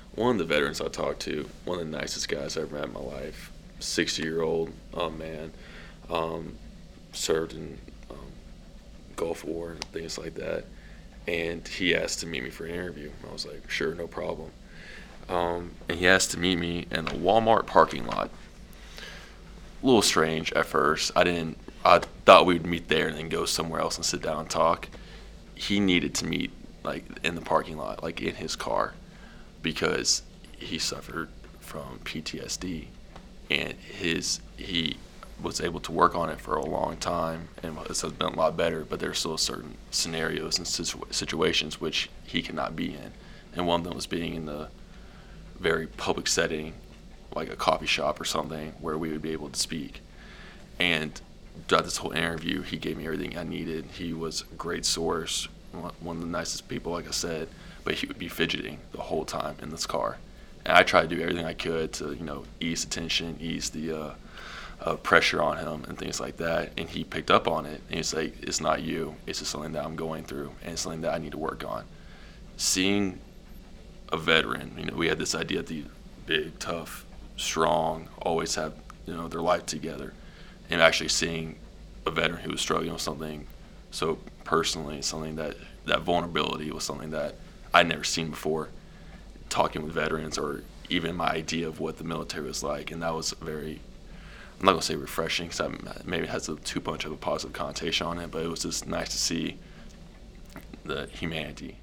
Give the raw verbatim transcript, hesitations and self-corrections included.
one of the veterans I talked to, one of the nicest guys I ever met in my life, sixty year old um, man, um, served in um, Gulf War and things like that. And he asked to meet me for an interview. I was like, sure, no problem. Um, and he asked to meet me in a Walmart parking lot. A little strange at first. I didn't. I thought we'd meet there and then go somewhere else and sit down and talk. He needed to meet like in the parking lot, like in his car, because he suffered from P T S D, and his he was able to work on it for a long time, and it's been a lot better. But there's still certain scenarios and situ- situations which he cannot be in, and one of them was being in the very public setting, like a coffee shop or something, where we would be able to speak. And throughout this whole interview, he gave me everything I needed. He was a great source, one of the nicest people, like I said, but he would be fidgeting the whole time in this car. And I tried to do everything I could to, you know, ease the tension, ease the uh, uh, pressure on him and things like that. And he picked up on it, and he's like, it's not you. It's just something that I'm going through, and it's something that I need to work on. Seeing a veteran, you know, we had this idea that the big, tough, strong, always have, you know, their life together. And actually seeing a veteran who was struggling with something so personally, something that, that vulnerability was something that I'd never seen before, talking with veterans or even my idea of what the military was like. And that was very, I'm not going to say refreshing, because maybe it has a too much of a positive connotation on it, but it was just nice to see the humanity